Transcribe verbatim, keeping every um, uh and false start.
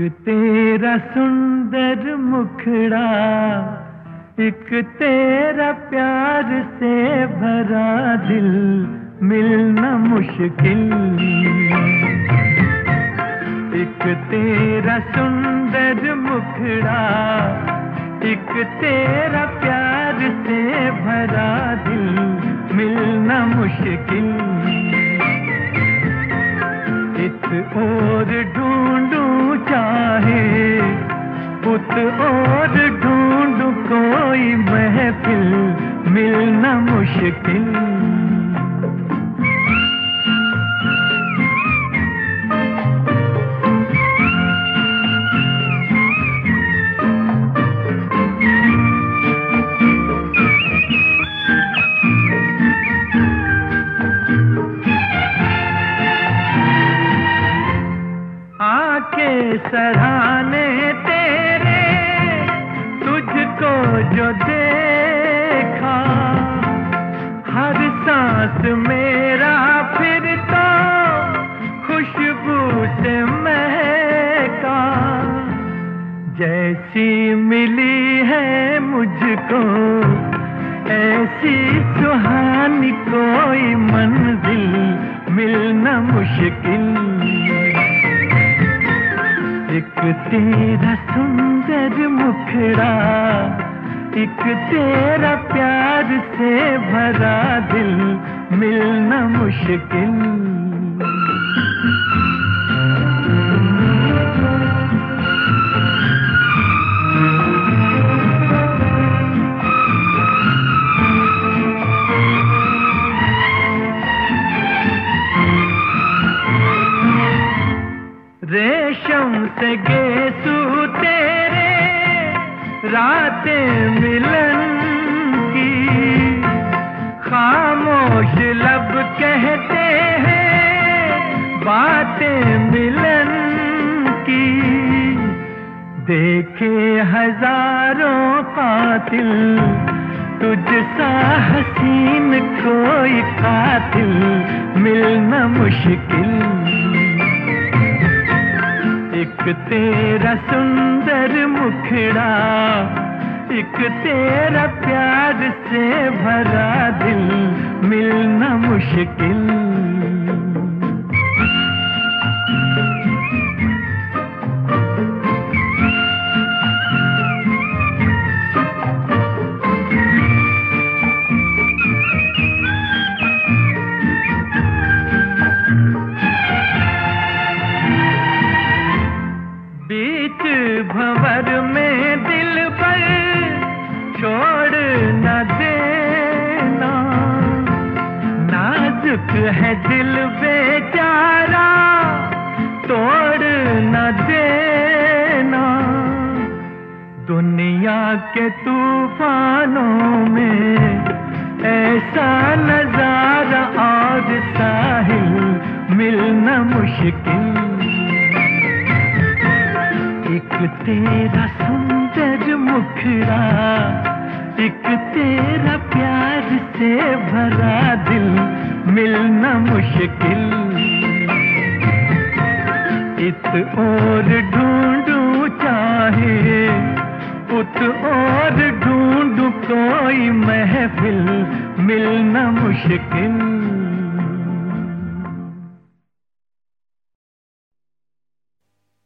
तेरा सुंदर मुखड़ा, एक तेरा प्यार से भरा दिल, मिलना मुश्किल। एक तेरा सुंदर मुखड़ा, एक तेरा प्यार से भरा दिल, मिलना मुश्किल। इत और ढूंढूं चाहे उत और ढूंढूं कोई महफिल, मिलना मुश्किल। सराहने तेरे तुझको जो देखा, हर सांस मेरा फिर तो खुशबू से महका। जैसी मिली है मुझको ऐसी सुहानी कोई मंजिल, मिलना मुश्किल। एक तेरा सुंदर मुखड़ा, एक तेरा प्यार से भरा दिल, मिलना मुश्किल। रेशम से गेसू तेरे रातें मिलन की, खामोश लब कहते हैं बातें मिलन की। देखे हजारों कातिल, तुझसा हसीन कोई कातिल, मिलना मुश्किल। एक तेरा सुंदर मुखड़ा, एक तेरा प्यार से भरा दिल, मिलना मुश्किल। भंवर में दिल पर छोड़ न देना, नाजुक है दिल बेचारा तोड़ न देना। दुनिया के तूफानों में ऐसा नजारा और साहिल, मिलना मुश्किल। एक तेरा सुंदर मुखड़ा, एक तेरा प्यार से भरा दिल, मिलना मुश्किल। इत और ढूंढूं चाहे उत और ढूंढूं कोई महफिल, मिलना मुश्किल।